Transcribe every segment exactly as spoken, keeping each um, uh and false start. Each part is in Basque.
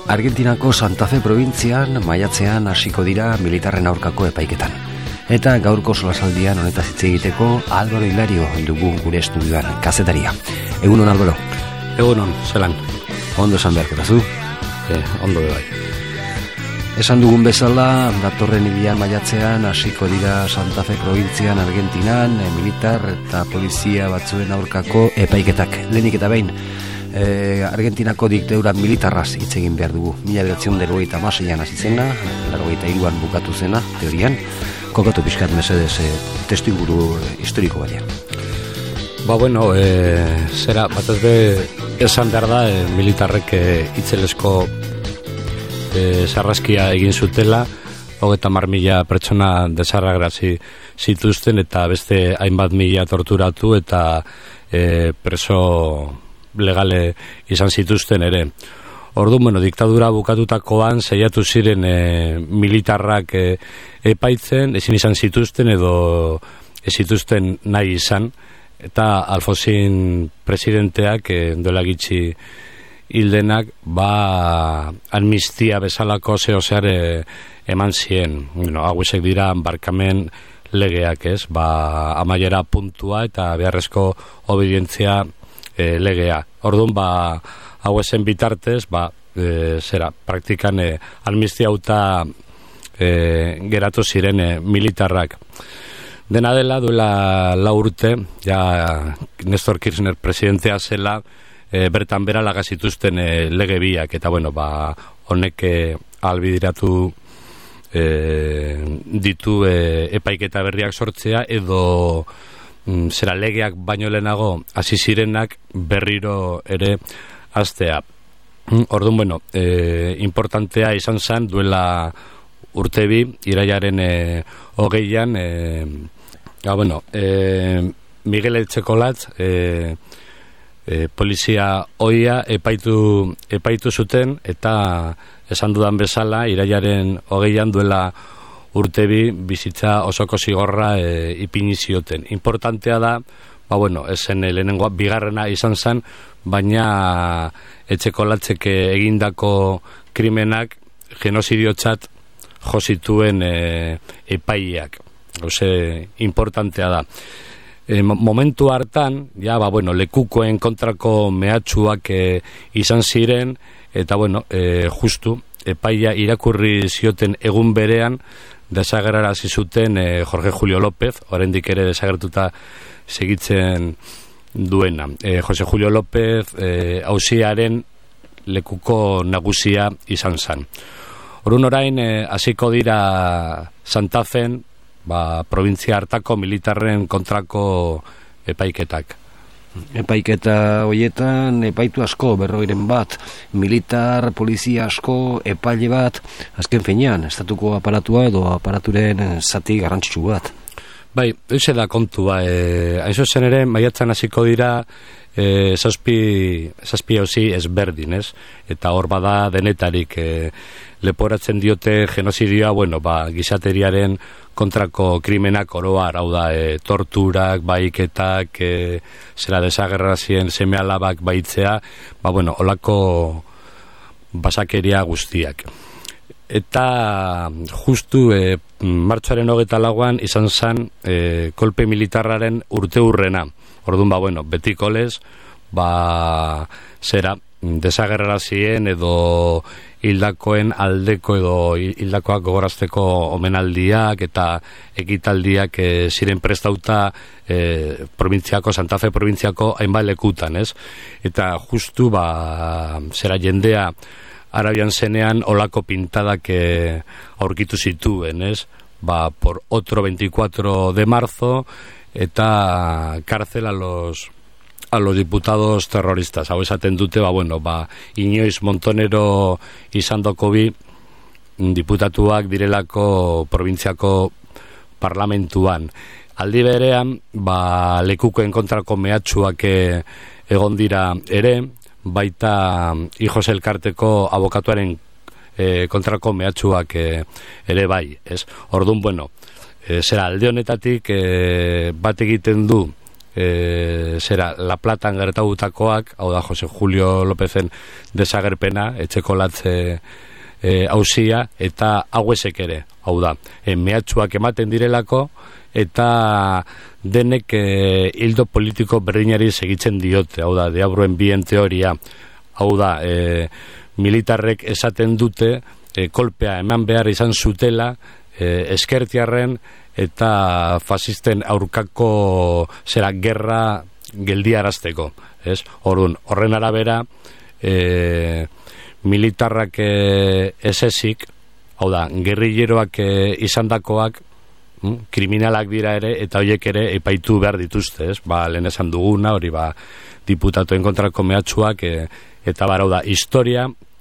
Argentinako Santa Fe probintzian maiatzean hasiko dira militarren aurkako epaiketan. Eta gaurko solasaldian honetaz hitz egiteko Álvaro Hilario dugu gure estudioan, kazetaria. Egunon, Álvaro. Egunon, zelan. Ondo esan beharko zu? Eh, ondo bai. Esan dugun bezala, datorren hilean maiatzean hasiko dira Santa Fe probintzian Argentinan militar eta polizia batzuen aurkako epaiketak. Lehenik eta behin, E, Argentinako diktadura militarraz hitz egin behar dugu. Mila bederatziehun eta laurogeita hamaseian hasi zena, laurogeita hiruan bukatu zena, teorian. Kokatu pixkat mesedez e, testu inguru historiko batean. Ba bueno, e, zera, bat ez be, esan behar da, e, militarrek e, itzelesko e, sarraskia egin zutela, hogeita hamar mila pertsona desarragrazi zituzten, eta beste hainbat mila torturatu, eta e, preso legale izan zituzten ere. Orduan, bueno, diktadura bukatutakoan saiatu ziren e, militarrak e, epaitzen, ezin izan zituzten edo ez zituzten nahi izan, eta Alfonsin presidenteak e, dola gitxi hildenak ba amnistia bezalako zehozear e, eman zien. Bueno, hauesek dira barkamen legeak, ez? Ba amaiera puntua eta beharrezko obedientzia E, legea. Orduan, ba, hau esen bitartez, ba, e, zera, praktikan e, amnistia hauta e, geratu ziren e, militarrak. Dena dela, duela lau urte, ja, Néstor Kirchner presidentea zela, e, bertan bera lagazituzten e, lege biak, eta, bueno, ba, honek e, albidiratu e, ditu e, epaiketa berriak sortzea, edo zera legeak baino lehenago hasi zirenak berriro ere hastea. Orduan, bueno, e, importantea izan zen duela urte bi, irailaren e, hogeian, e, ja, bueno, e, Miguel Etxekolatz, e, e, polizia ohia epaitu, epaitu zuten, eta esan dudan bezala, irailaren hogeian duela urte bi bizitza osoko zigorra e, ipini zioten. Importantea da, ba bueno, esen lehenengoa bigarrena izan zen, baina Etxekolatzek egindako krimenak genozidiotzat jo zituen e, epaileak. Ose, importantea da. E, momentu hartan, ja, ba bueno, lekukoen kontrako mehatxuak e, izan ziren, eta bueno, e, justu, epaia irakurri zioten egun berean, desagerrarazi zuten eh, Jorge Julio López, oraindik ere desagertuta segitzen duena. Eh, Jose Julio López eh, auziaren lekuko nagusia izan zen. Orduan orain hasiko eh, dira Santa Fen, ba, provintzia hartako militarren kontrako epaiketak. Epaiketa hoietan epaitu asko, berroiren bat, militar, polizia asko, epaile bat, azken finean, estatuko aparatua edo aparaturen zati garrantzitsu bat. Bai, euze da kontua, e, aizu zen ere, maiatzan hasiko dira e, zazpi, zazpi hauzi ezberdin, ez? Eta hor bada denetarik e, leporatzen diote genozidioa, bueno, ba, gizateriaren kontrako krimenak oroar, hau da, e, torturak, baiketak, e, zera desagerrazien seme alabak baitzea, ba, bueno, olako basakeria guztiak. Eta justu e, martxoaren hogeita lauan izan zen e, kolpe militarraren urte hurrena. Orduan, ba, bueno, betiko lez, ba, zera, desagerrazien edo hildakoen aldeko edo hildakoak gogorazteko omenaldiak eta ekitaldiak e, ziren prestauta e, provintziako, Santa Fe provintziako hainbat lekutan, ez? Eta justu, ba, zera jendea Arabian zenean olako pintadak e, aurkitu zituen, ez? Ba, por otro veinticuatro de marzo eta cárcel a los a los diputados terroristas. Hau esaten dute, ba, bueno, ba, inoiz Montonero izandoko bi diputatuak direlako provintziako parlamentuan. Aldi berean, ba, lekukoen kontrako mehatxuak egon dira ere, baita Hijos Elkarteko abokatuaren e, kontrako mehatxuak e, ere bai, ez? Orduan, bueno, e, zera alde honetatik e, bat egiten du e, zera, La Platan gertatutakoak, hau da Jose Julio Lopezen desagerpena, etxekolatze e, auzia, eta hauesek ere, hau da, e, mehatxuak ematen direlako, eta denek e, hildo politiko berdinari segitzen diote, hau da, Deabruen bien teoria, hau da, e, militarrek esaten dute, e, kolpea eman behar izan zutela, e, eskertiarren, eta fasisten aurkako zera gerra geldiarazteko, ez? Orduan, horren arabera e, militarrak e, esesik, hau da, gerrilleroak e, izandakoak mm, kriminalak dira ere, eta horiek ere epaitu behar dituzte, ez? Ba, lehen esan duguna, hori ba, diputatuen kontrako mehatxuak, e, eta bar, hau da, historia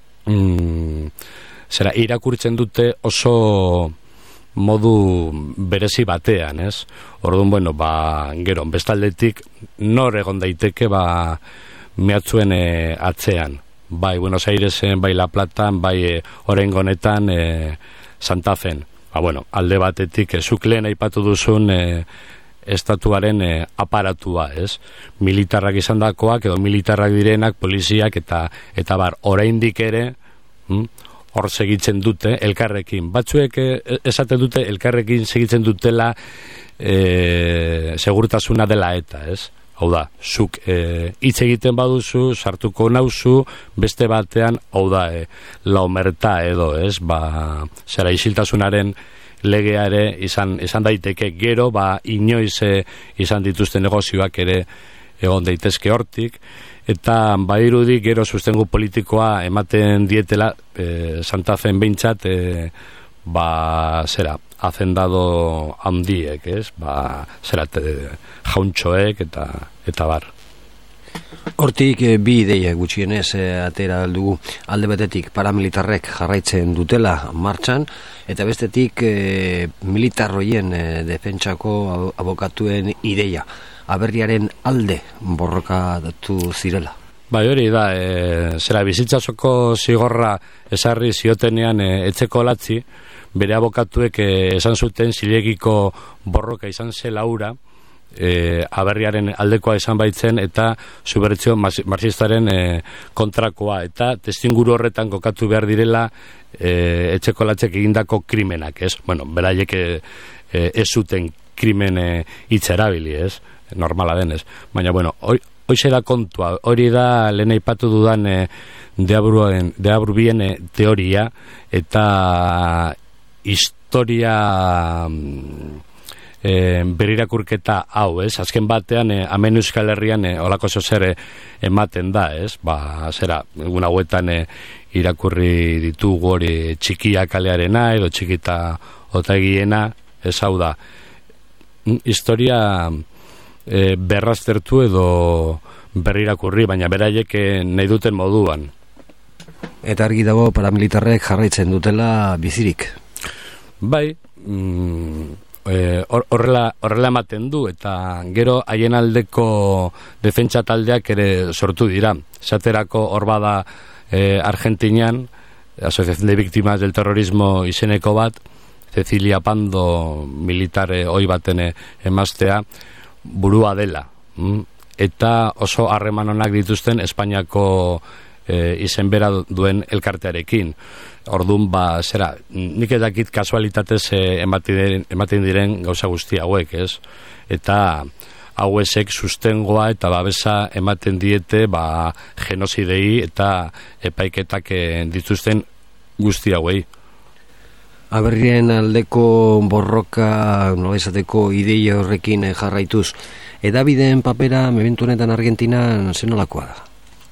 mm, zera, irakurtzen dute oso modu berezi batean, ez? Orduan, bueno, ba, gero, bestaldetik nor egon daiteke, ba, mehatzuen e, atzean. Bai, Buenos Airesen, bai La Platan, bai e, Orengonetan, e, Santa Fen. Ba, bueno, alde batetik, e, zuk lehen aipatu duzun e, estatuaren e, aparatua, ez? Militarrak izandakoak, edo militarrak direnak, poliziak, eta, eta bar, oraindik ere, hm? hor segitzen dute elkarrekin. Batzuek esaten dute elkarrekin segitzen dutela e, segurtasuna dela eta, ez? Hau da, zuk e, hitz egiten baduzu, sartuko nauzu, beste batean, hau da, e, la omerta edo, ez? Ba, zera isiltasunaren legea ere izan, izan daiteke gero, ba, inoiz e, izan dituzten negozioak ere egon daitezke hortik, eta badirudi gero sustengu politikoa ematen dietela e, Santa Fen behintzat e, ba, zera, hacendado handiek, ez? Ba, zera, te, jauntxoek eta, eta bar. Hortik e, bi ideia gutxienez e, atera dugu. Alde betetik paramilitarrek jarraitzen dutela martxan, eta bestetik e, militarroien e, defentsako abokatuen ideia. Aberriaren alde borroka datu zirela. Bai, hori da, e, zera bizitzasoko zigorra esarri ziotenean e, etxeko latzi, bere abokatuek e, esan zuten zilegiko borroka izan zela ura, e, aberriaren aldekoa izan baitzen, eta subbertzio marxistaren e, kontrakoa, eta testinguru horretan kokatu behar direla e, etxeko latzek egindako krimenak, ez? Bueno, beraiek e, e, ez zuten krimen e, hitz erabili, ez? Normala denez, baina bueno, hoxe da kontua, hori da lehen aipatu dudan e, deabruen, deabrubien e, teoria, eta historia e, berirakurketa hau, ez? Azken batean, e, hemen Euskal Herrian e, olako zozer e, ematen da, ez? Ba, zera, egun hauetan e, irakurri ditugu hori txikia kalearena, edo txikita otagiena, ez hau da, historia E, berraztertu edo berrirakurri, baina beraiek nahi duten moduan. Eta argi dago paramilitarrek jarraitzen dutela bizirik. Bai, mm, e, horrela, horrela ematen du, eta gero haien aldeko defentsa taldeak ere sortu dira. Esaterako hor bada e, Argentinian, Asociación de Víctimas del Terrorismo izeneko bat, Cecilia Pando militare hoi baten emaztea, burua dela, mm? Eta oso harreman onak dituzten Espainiako e, izen bera duen elkartearekin. Orduan, ba, zera, nik edakit kasualitatez e, ematen, diren, ematen diren gauza guzti hauek, ez? Eta hauesek sustengoa eta babesa ematen diete, ba, genozidei eta epaiketak e, dituzten guzti hauei. Aberrien aldeko borroka nola izateko ideia horrekin jarraituz. Edabideen papera mementu honetan Argentinan zenolakoa da?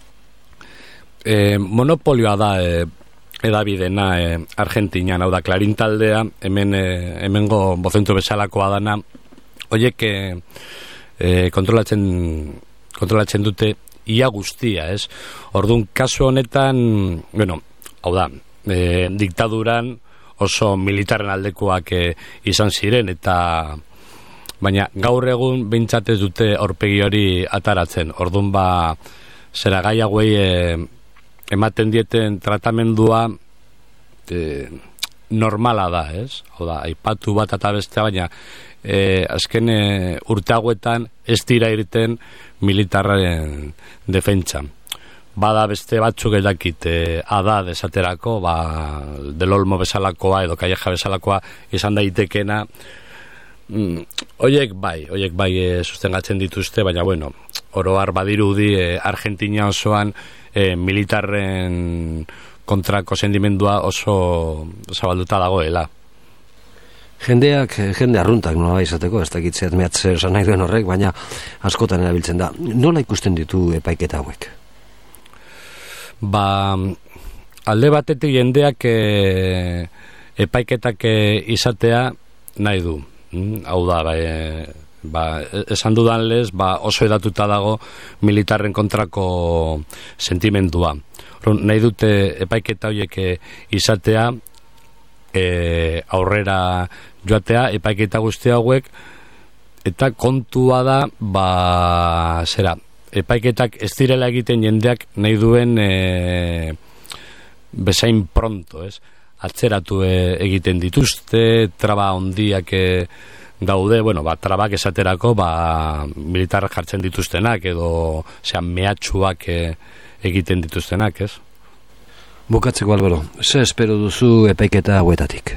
E, monopolioa da e, edabidena e, Argentinan, hau da, Clarín taldea, hemen, e, hemengo bozentro bezalakoa dana, horiek e, e, kontrolatzen, kontrolatzen dute ia guztia, ez? Orduan, kasu honetan, bueno, hau da, e, diktaduran, oso militaren aldekoak e, izan ziren, eta baina gaur egun behintzat ez dute aurpegi hori ataratzen. Orduan, ba, zera gai hauei e, ematen dieten tratamendua e, normala da, ez? Hau da, aipatu bat eta bestea, baina e, azken e, urte hauetan ez dira irten militarren defentsan. Bada beste batzuk edakit e, ada desaterako, ba, del Olmo bezalakoa edo Calleja bezalakoa izan daitekena. Mm, oiek bai, oiek bai e, sustengatzen dituzte, baina bueno, oroar badirudi e, Argentina osoan e, militarren kontrako sendimendua oso zabalduta dagoela. Jendeak, jende arruntak nola izateko, ez dakitzeat mehatze esan nahi duen horrek, baina askotan erabiltzen da. Nola ikusten ditu epaiketa hauek? Ba, alde batetik jendeak e, epaiketak e, izatea nahi du. Mm, hau da, ba, e, ba, esan dudan lez, ba, oso edatuta dago militarren kontrako sentimendua. Nahi dute epaiketa horiek izatea, e, aurrera joatea, epaiketa guzti hauek, eta kontua da, ba, zera, epaiketak ez direla egiten jendeak nahi duen e, bezain pronto, ez? Atzeratu e, egiten dituzte, traba ondiak e, daude, bueno, ba, trabak esaterako, ba, militarrak jartzen dituztenak, edo, zera, mehatxuak e, egiten dituztenak, ez? Bukatzeko, Albero, ze espero duzu epaiketa hauetatik?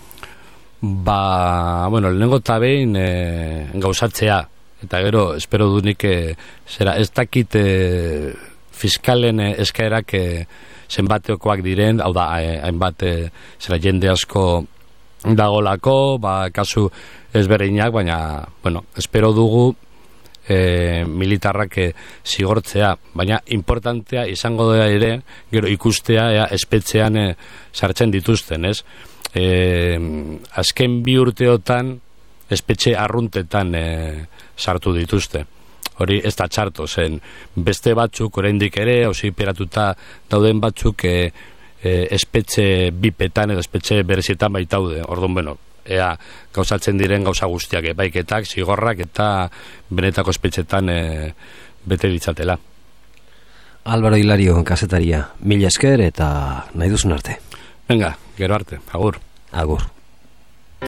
Ba, bueno, lehenengo eta behin e, gauzatzea, eta gero espero dunik e, zera, ez dakit e, fiskalen e, eskaerak e, zenbatekoak diren, hau da, hainbat e, zera, jende asko dagolako, ba, kasu ezberdinak, baina, bueno, espero dugu E, militarrak e, zigortzea, baina importantea izango da ere, gero ikustea ea, espetxean e, sartzen dituzten, ez? E, azken bi urteotan espetxe arruntetan e, sartu dituzte. Hori ez da txarto zen, beste batzuk oraindik ere, hausi peratuta dauden batzuk e, e, espetxe bipetan edo espetxe berezietan baitaude, orduan, bueno, ea gauzatzen diren gauza guztiak, epaiketak, zigorrak eta benetako espetxetan e, bete ditzatela. Álvaro Hilario, kazetaria, mila esker eta nahi duzun arte. Venga, gero arte, agur. Agur.